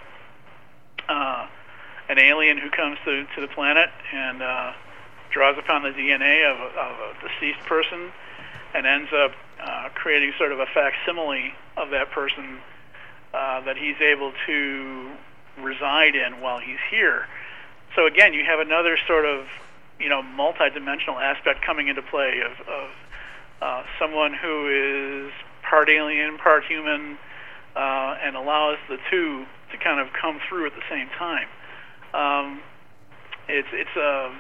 Speaker 3: uh, an alien who comes to to the planet and uh, draws upon the D N A of a, of a deceased person, and ends up uh, creating sort of a facsimile of that person uh, that he's able to reside in while he's here. So again, you have another sort of, you know, multi-dimensional aspect coming into play of, of uh, someone who is part alien, part human, uh, and allows the two to kind of come through at the same time. Um, it's it's a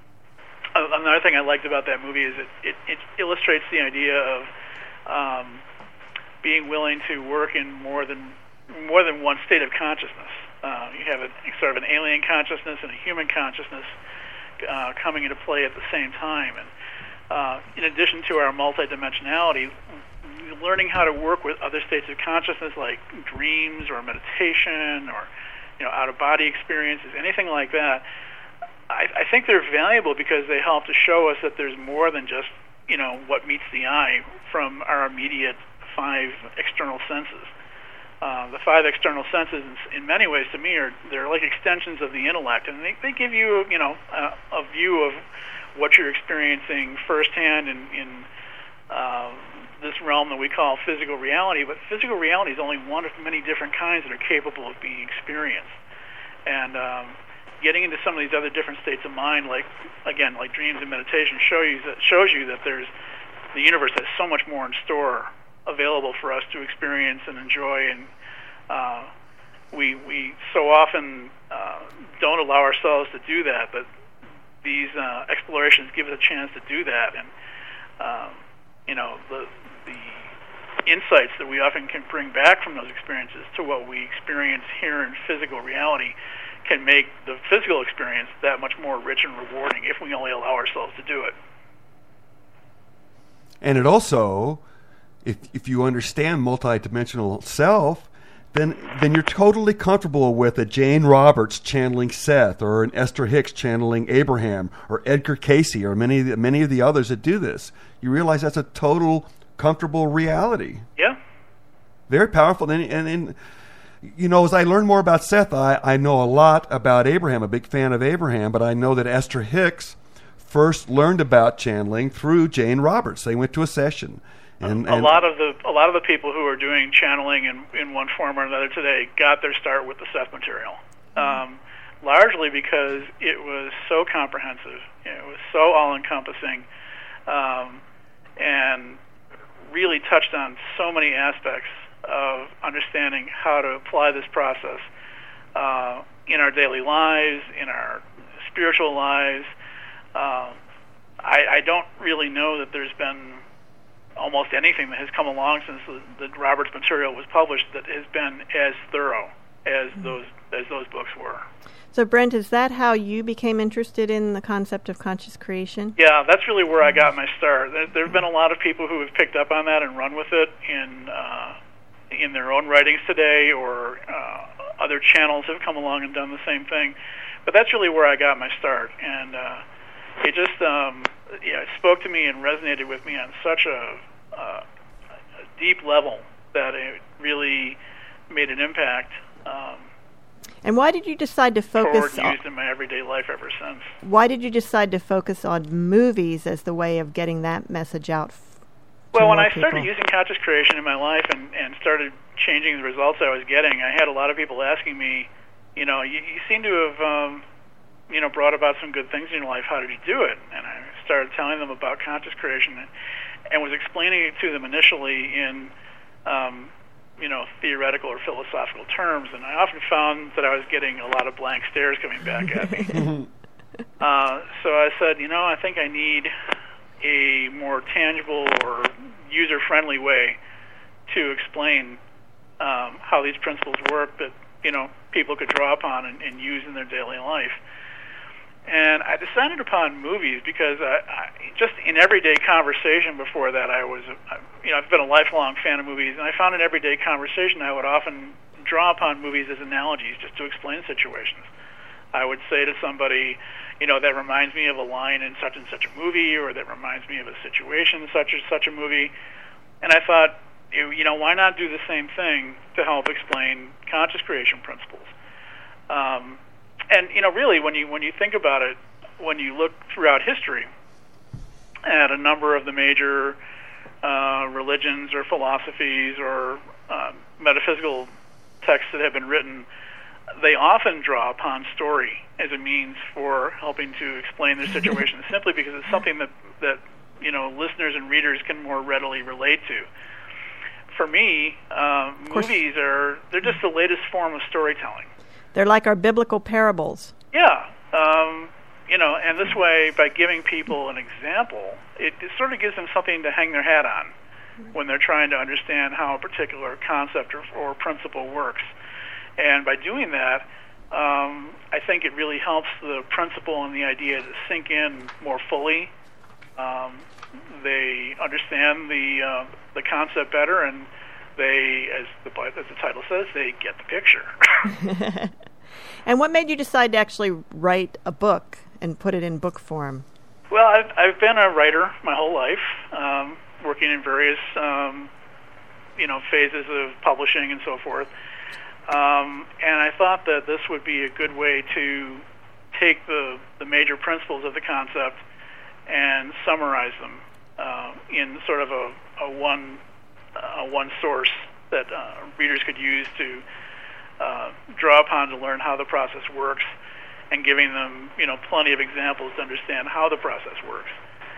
Speaker 3: uh, another thing I liked about that movie is it, it, it illustrates the idea of um, being willing to work in more than more than one state of consciousness. Uh, you have a sort of an alien consciousness and a human consciousness uh, coming into play at the same time. And uh, in addition to our multidimensionality, learning how to work with other states of consciousness like dreams or meditation or, you know, out-of-body experiences, anything like that, I, I think they're valuable because they help to show us that there's more than just, you know, what meets the eye from our immediate five external senses. Uh, the five external senses, in, in many ways, to me, are they're like extensions of the intellect, and they, they give you, you know, a, a view of what you're experiencing firsthand in, in uh, this realm that we call physical reality. But physical reality is only one of many different kinds that are capable of being experienced. And um, getting into some of these other different states of mind, like again, like dreams and meditation, show you that shows you that there's the universe has so much more in store available for us to experience and enjoy, and uh, we we so often uh, don't allow ourselves to do that. But these uh, explorations give us a chance to do that, and um, you know the the insights that we often can bring back from those experiences to what we experience here in physical reality can make the physical experience that much more rich and rewarding if we only allow ourselves to do it.
Speaker 2: And it also, if if you understand multidimensional self, then then you're totally comfortable with a Jane Roberts channeling Seth, or an Esther Hicks channeling Abraham, or Edgar Cayce, or many of the, many of the others that do this. You realize that's a total comfortable reality.
Speaker 3: Yeah.
Speaker 2: Very powerful. And, and, and you know, as I learn more about Seth, I, I know a lot about Abraham, a big fan of Abraham, but I know that Esther Hicks first learned about channeling through Jane Roberts. They went to a session. And,
Speaker 3: a,
Speaker 2: and
Speaker 3: a lot of the a lot of the people who are doing channeling in, in one form or another today got their start with the Seth material, um, largely because it was so comprehensive, it was so all-encompassing, um, and really touched on so many aspects of understanding how to apply this process uh, in our daily lives, in our spiritual lives. Uh, I, I don't really know that there's been almost anything that has come along since the, the Roberts material was published that has been as thorough as mm-hmm. those as those books were.
Speaker 1: So, Brent, is that how you became interested in the concept of conscious creation?
Speaker 3: Yeah, that's really where I got my start. There, there have been a lot of people who have picked up on that and run with it in uh, in their own writings today, or uh, other channels have come along and done the same thing. But that's really where I got my start, and uh, it just um, yeah, it spoke to me and resonated with me on such a, uh, a deep level that it really made an impact. Um,
Speaker 1: and why did you decide to focus
Speaker 3: forward and used in my everyday life ever since.
Speaker 1: Why did you decide to focus on movies as the way of getting that message out? F-
Speaker 3: well, when I
Speaker 1: people?
Speaker 3: started using conscious creation in my life and, and started changing the results I was getting, I had a lot of people asking me, you know, you, you seem to have, um, you know, brought about some good things in your life. How did you do it? And I started telling them about conscious creation and, and was explaining it to them initially in, um, you know, theoretical or philosophical terms. And I often found that I was getting a lot of blank stares coming back at me. uh, so I said, you know, I think I need a more tangible or user-friendly way to explain um, how these principles work that, you know, people could draw upon and, and use in their daily life. And I decided upon movies because I, I, just in everyday conversation before that, I was, you know, I've been a lifelong fan of movies, and I found in everyday conversation I would often draw upon movies as analogies just to explain situations. I would say to somebody, you know, that reminds me of a line in such and such a movie, or that reminds me of a situation in such and such a movie. And I thought, you know, why not do the same thing to help explain conscious creation principles? Um, and, you know, really, when you when you think about it, when you look throughout history at a number of the major uh, religions or philosophies or uh, metaphysical texts that have been written, they often draw upon story as a means for helping to explain their situations, simply because it's something that, that, you know, listeners and readers can more readily relate to. For me, uh, movies are, they're just the latest form of storytelling.
Speaker 1: They're like our biblical parables.
Speaker 3: Yeah. Um, you know, and this way, by giving people an example, it, it sort of gives them something to hang their hat on when they're trying to understand how a particular concept or, or principle works. And by doing that, um, I think it really helps the principle and the idea to sink in more fully. Um, they understand the uh, the concept better, and they, as the as the title says, they get the picture.
Speaker 1: And what made you decide to actually write a book and put it in book form?
Speaker 3: Well, I've, I've been a writer my whole life, um, working in various um, you know phases of publishing and so forth. Um, and I thought that this would be a good way to take the the major principles of the concept and summarize them uh, in sort of a, a one a one source that uh, readers could use to uh, draw upon to learn how the process works, and giving them you know plenty of examples to understand how the process works.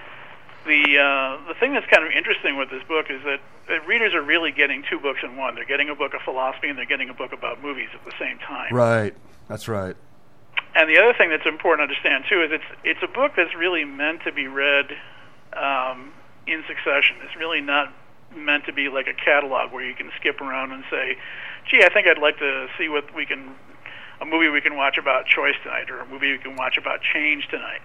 Speaker 3: The uh, the thing that's kind of interesting with this book is that, that readers are really getting two books in one. They're getting a book of philosophy and they're getting a book about movies at the same time.
Speaker 2: Right. That's right.
Speaker 3: And the other thing that's important to understand too is it's it's a book that's really meant to be read um, in succession. It's really not meant to be like a catalog where you can skip around and say, "Gee, I think I'd like to see what we can a movie we can watch about choice tonight, or a movie we can watch about change tonight."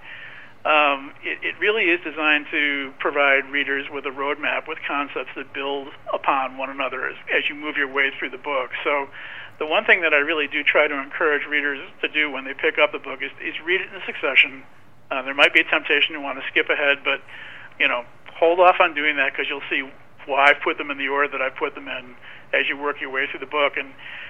Speaker 3: Um, it, it really is designed to provide readers with a roadmap with concepts that build upon one another as, as you move your way through the book. So the one thing that I really do try to encourage readers to do when they pick up the book is, is read it in succession. Uh, there might be a temptation to want to skip ahead, but you know, hold off on doing that because you'll see why I've put them in the order that I put them in as you work your way through the book. And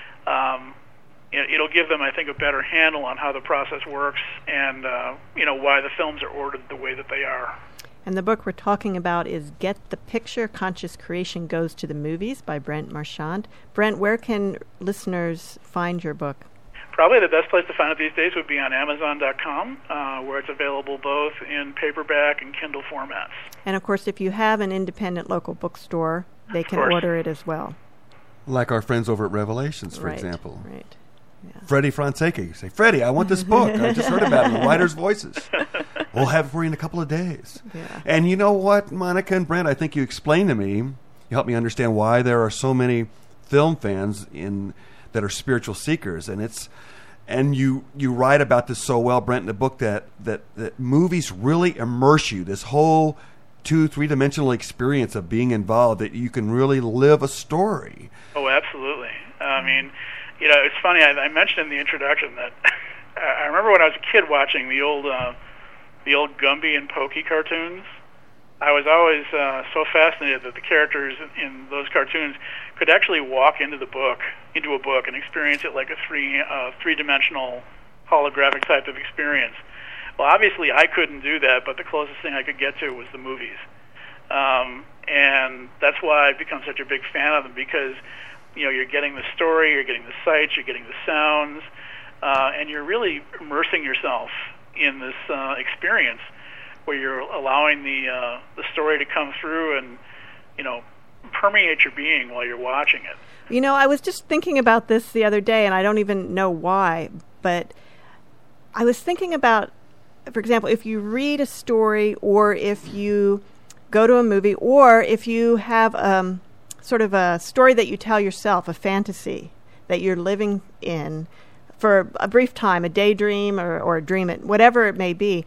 Speaker 3: um, it'll give them, I think, a better handle on how the process works and, uh, you know, why the films are ordered the way that they are.
Speaker 1: And the book we're talking about is Get the Picture, Conscious Creation Goes to the Movies by Brent Marchand. Brent, where can listeners find your book?
Speaker 3: Probably the best place to find it these days would be on Amazon dot com, uh, where it's available both in paperback and Kindle formats.
Speaker 1: And, of course, if you have an independent local bookstore, they can order it as well.
Speaker 2: Like our friends over at Revelations, for
Speaker 1: right,
Speaker 2: example.
Speaker 1: Right. Yeah.
Speaker 2: Freddie Fonseca. You say, Freddie, I want this book. I just heard about it in the Writers' Voices. We'll have it for you in a couple of days.
Speaker 1: Yeah.
Speaker 2: And you know what, Monica and Brent, I think you explained to me, you helped me understand why there are so many film fans in that are spiritual seekers. And it's and you you write about this so well, Brent, in the book, that, that, that movies really immerse you, this whole two, three-dimensional experience of being involved, that you can really live a story.
Speaker 3: Oh, absolutely. I mean, you know, it's funny, I, I mentioned in the introduction that I remember when I was a kid watching the old uh, the old Gumby and Pokey cartoons. I was always uh, so fascinated that the characters in those cartoons could actually walk into the book, into a book, and experience it like a three uh, three-dimensional holographic type of experience. Well, obviously I couldn't do that, but the closest thing I could get to was the movies. Um, and that's why I've become such a big fan of them, because you know, you're getting the story, you're getting the sights, you're getting the sounds, uh, and you're really immersing yourself in this uh, experience where you're allowing the uh, the story to come through and, you know, permeate your being while you're watching it.
Speaker 1: You know, I was just thinking about this the other day, and I don't even know why, but I was thinking about, for example, if you read a story, or if you go to a movie, or if you have um, sort of a story that you tell yourself, a fantasy that you're living in for a brief time, a daydream or, or a dream, whatever it may be,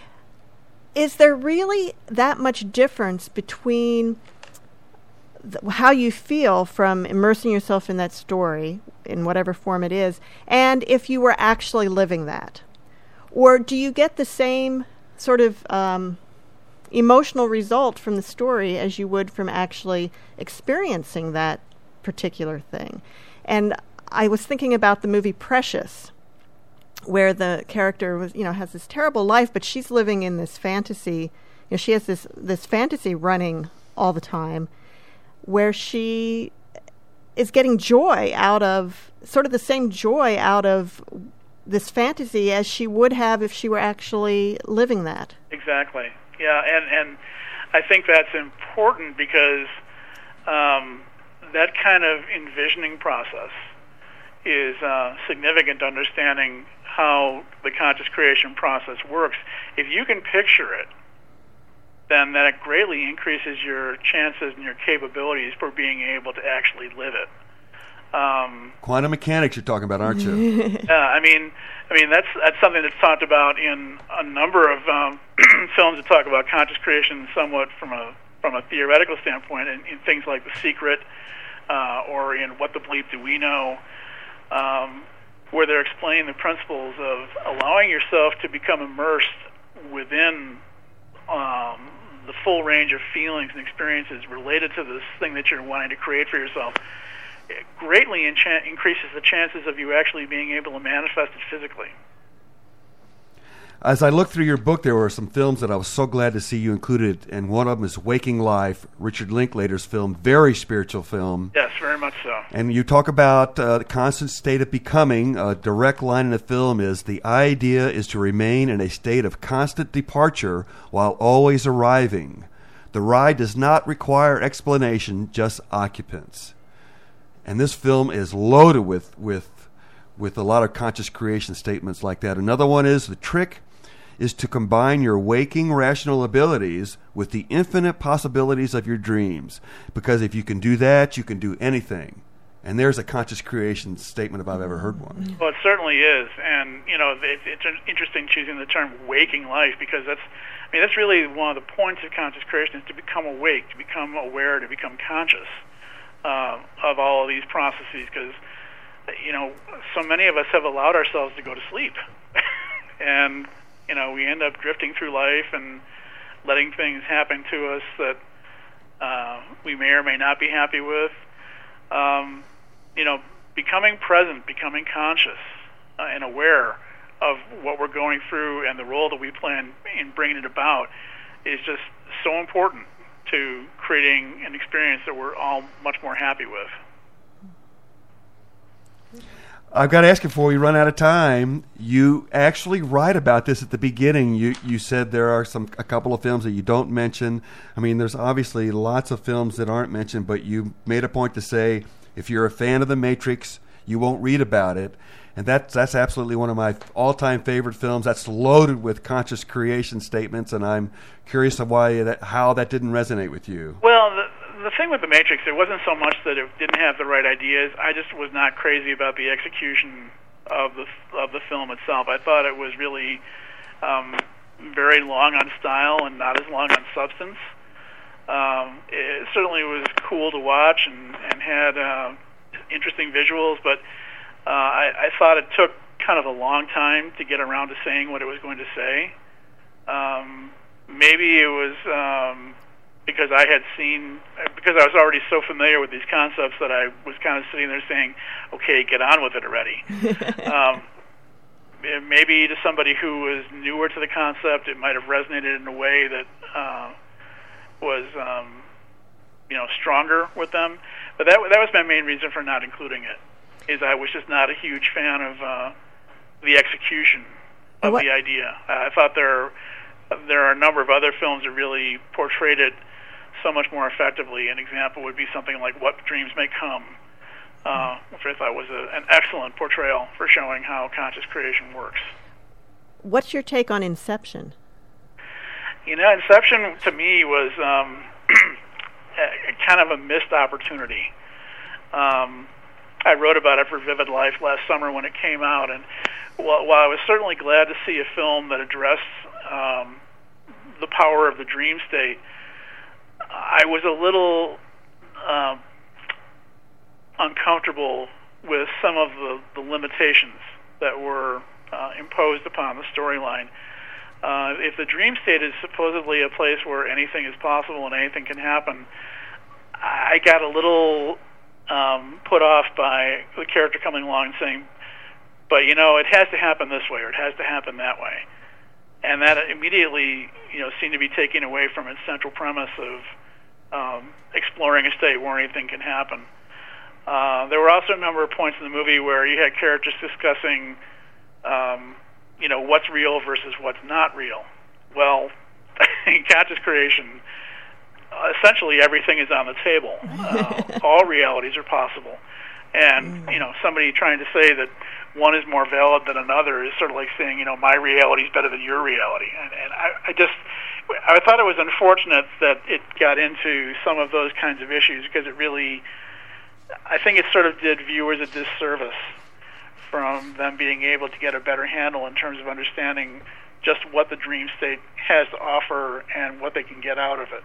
Speaker 1: is there really that much difference between th- how you feel from immersing yourself in that story, in whatever form it is, and if you were actually living that? Or do you get the same sort of um, emotional result from the story as you would from actually experiencing that particular thing? And I was thinking about the movie Precious, where the character was, you know, has this terrible life, but she's living in this fantasy. You know, she has this this fantasy running all the time, where she is getting joy out of, sort of the same joy out of this fantasy as she would have if she were actually living that.
Speaker 3: Exactly. Yeah, and, and I think that's important because um, that kind of envisioning process is uh, significant to understanding how the conscious creation process works. If you can picture it, then that greatly increases your chances and your capabilities for being able to actually live it. Um,
Speaker 2: Quantum mechanics you're talking about, aren't you?
Speaker 3: yeah, I mean, I mean that's that's something that's talked about in a number of um, films that talk about conscious creation, somewhat from a from a theoretical standpoint, in, in things like The Secret, uh, or in What the Bleep Do We Know, um, where they're explaining the principles of allowing yourself to become immersed within um, the full range of feelings and experiences related to this thing that you're wanting to create for yourself. It greatly encha- increases the chances of you actually being able to manifest it physically.
Speaker 2: As I looked through your book, there were some films that I was so glad to see you included, and one of them is Waking Life, Richard Linklater's film, very spiritual film.
Speaker 3: Yes, very much so.
Speaker 2: And you talk about uh, the constant state of becoming. A direct line in the film is, the idea is to remain in a state of constant departure while always arriving. The ride does not require explanation, just occupants. And this film is loaded with, with, with a lot of conscious creation statements like that. Another one is, the trick is to combine your waking rational abilities with the infinite possibilities of your dreams. Because if you can do that, you can do anything. And there's a conscious creation statement if I've ever heard one.
Speaker 3: Well, it certainly is. And, you know, it, it's interesting choosing the term waking life, because that's, I mean, that's really one of the points of conscious creation, is to become awake, to become aware, to become conscious uh, of all of these processes. Because, you know, so many of us have allowed ourselves to go to sleep. And you know, we end up drifting through life and letting things happen to us that uh, we may or may not be happy with. Um, you know, becoming present, becoming conscious uh, and aware of what we're going through and the role that we play in, in bringing it about is just so important to creating an experience that we're all much more happy with.
Speaker 2: I've got to ask you, before we run out of time, you actually write about this at the beginning. You you said there are some a couple of films that you don't mention. I mean, there's obviously lots of films that aren't mentioned, but you made a point to say, if you're a fan of The Matrix, you won't read about it. And that, that's absolutely one of my all-time favorite films. That's loaded with conscious creation statements, and I'm curious of why that, how that didn't resonate with you.
Speaker 3: Well, the, the thing with The Matrix, it wasn't so much that it didn't have the right ideas. I just was not crazy about the execution of the of the film itself. I thought it was really um, very long on style and not as long on substance. Um, it certainly was cool to watch and, and had uh, interesting visuals, but uh, I, I thought it took kind of a long time to get around to saying what it was going to say. Um, maybe it was um, because I had seen, because I was already so familiar with these concepts that I was kind of sitting there saying, okay, get on with it already. um, maybe to somebody who was newer to the concept, it might have resonated in a way that uh, was, um, you know, stronger with them. But that that was my main reason for not including it, is I was just not a huge fan of uh, the execution of
Speaker 1: what?
Speaker 3: the idea. Uh, I thought there there are a number of other films that really portrayed it so much more effectively. An example would be something like What Dreams May Come, uh, which I thought was a, an excellent portrayal for showing how conscious creation works.
Speaker 1: What's your take on Inception?
Speaker 3: You know, Inception to me was um, a, kind of a missed opportunity. Um, I wrote about it for Vivid Life last summer when it came out, and while, while I was certainly glad to see a film that addressed um, the power of the dream state, I was a little um, uncomfortable with some of the, the limitations that were uh, imposed upon the storyline. Uh, if the dream state is supposedly a place where anything is possible and anything can happen, I got a little um, put off by the character coming along and saying, but, you know, it has to happen this way or it has to happen that way. And that immediately, you know, seemed to be taken away from its central premise of um, exploring a state where anything can happen. Uh, there were also a number of points in the movie where you had characters discussing, um, you know, what's real versus what's not real. Well, in conscious creation, uh, essentially everything is on the table. Uh, all realities are possible. And, you know, somebody trying to say that one is more valid than another is sort of like saying, you know, my reality is better than your reality. And, and I, I just, I thought it was unfortunate that it got into some of those kinds of issues because it really I think it sort of did viewers a disservice from them being able to get a better handle in terms of understanding just what the dream state has to offer and what they can get out of it.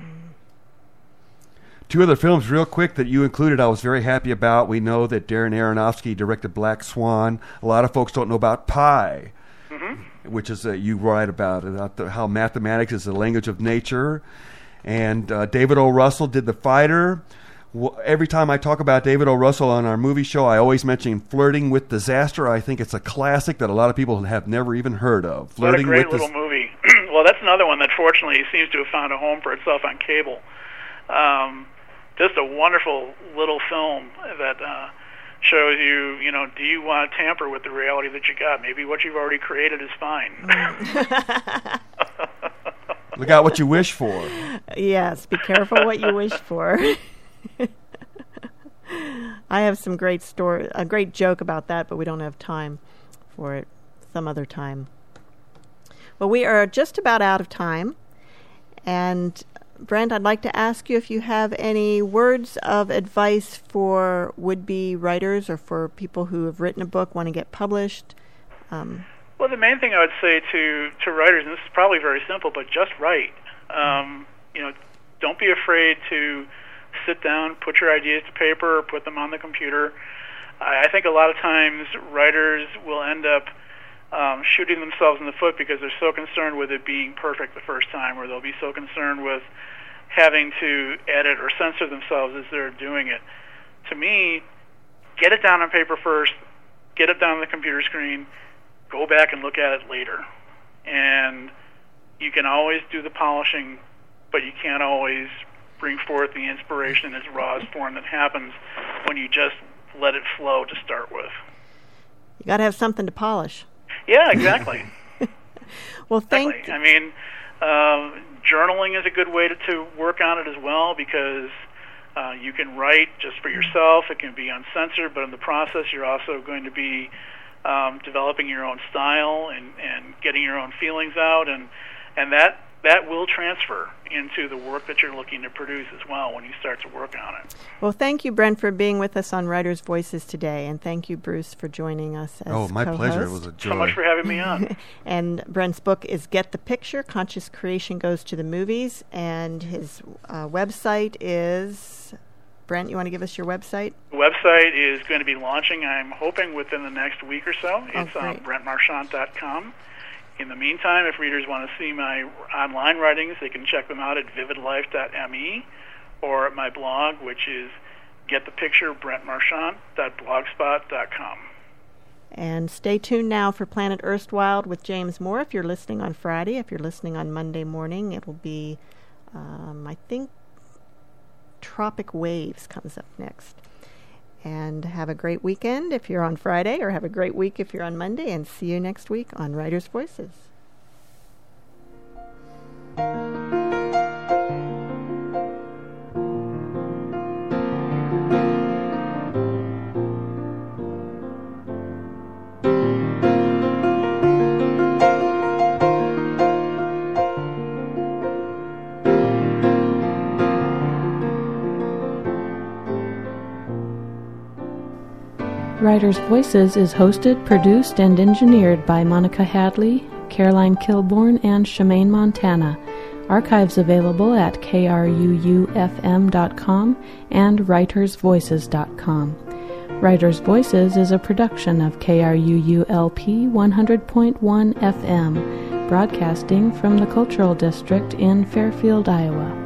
Speaker 2: Two other films real quick that you included I was very happy about. We know that Darren Aronofsky directed Black Swan. A lot of folks don't know about Pi, mm-hmm. which is, uh, you write about, about the, how mathematics is the language of nature. And uh, David O. Russell did The Fighter. Well, every time I talk about David O. Russell on our movie show, I always mention Flirting with Disaster. I think it's a classic that a lot of people have never even heard of. Flirting
Speaker 3: what a great
Speaker 2: with
Speaker 3: little Dis- movie. Well, that's another one that fortunately seems to have found a home for itself on cable. Um, just a wonderful little film that uh, shows you, you know, do you want to tamper with the reality that you got? Maybe what you've already created is fine.
Speaker 2: Look out what you wish for.
Speaker 1: Yes, be careful what you wish for. I have some great story, a great joke about that, but we don't have time for it some other time. Well, we are just about out of time. And Brent, I'd like to ask you if you have any words of advice for would-be writers or for people who have written a book, want to get published. Um,
Speaker 3: well, the main thing I would say to, to writers, and this is probably very simple, but just write. Um, you know, don't be afraid to sit down, put your ideas to paper, or put them on the computer. I, I think a lot of times writers will end up um, shooting themselves in the foot because they're so concerned with it being perfect the first time, or they'll be so concerned with having to edit or censor themselves as they're doing it. To me, get it down on paper first, get it down on the computer screen, go back and look at it later. And you can always do the polishing, but you can't always bring forth the inspiration in its rawest form that happens when you just let it flow to start with.
Speaker 1: You got to have something to polish.
Speaker 3: Yeah, exactly.
Speaker 1: Well, thank
Speaker 3: exactly. I mean, uh, journaling is a good way to, to work on it as well, because uh, you can write just for yourself. It can be uncensored, but in the process, you're also going to be um, developing your own style and, and getting your own feelings out, and and that that will transfer into the work that you're looking to produce as well when you start to work on it.
Speaker 1: Well, thank you, Brent, for being with us on Writers' Voices today, and thank you, Bruce, for joining us as
Speaker 2: Oh, my
Speaker 1: co-host.
Speaker 2: pleasure. It was a joy.
Speaker 3: So much for having me on.
Speaker 1: And Brent's book is Get the Picture, Conscious Creation Goes to the Movies, and his uh, website is... Brent, you want to give us your website?
Speaker 3: The website is going to be launching, I'm hoping, within the next week or so. It's
Speaker 1: oh,
Speaker 3: on brent marchant dot com. In the meantime, if readers want to see my online writings, they can check them out at vivid life dot m e or at my blog, which is get the picture brent marchant dot blogspot dot com.
Speaker 1: And stay tuned now for Planet Erstwhile with James Moore. If you're listening on Friday, if you're listening on Monday morning, it will be, um, I think, Tropic Waves comes up next. And have a great weekend if you're on Friday, or have a great week if you're on Monday, and see you next week on Writers' Voices.
Speaker 4: Writers' Voices is hosted, produced, and engineered by Monica Hadley, Caroline Kilborn, and Shemaine Montana. Archives available at k r u u f m dot com and writers voices dot com. Writers' Voices is a production of K R U U L P one hundred point one F M, broadcasting from the Cultural District in Fairfield, Iowa.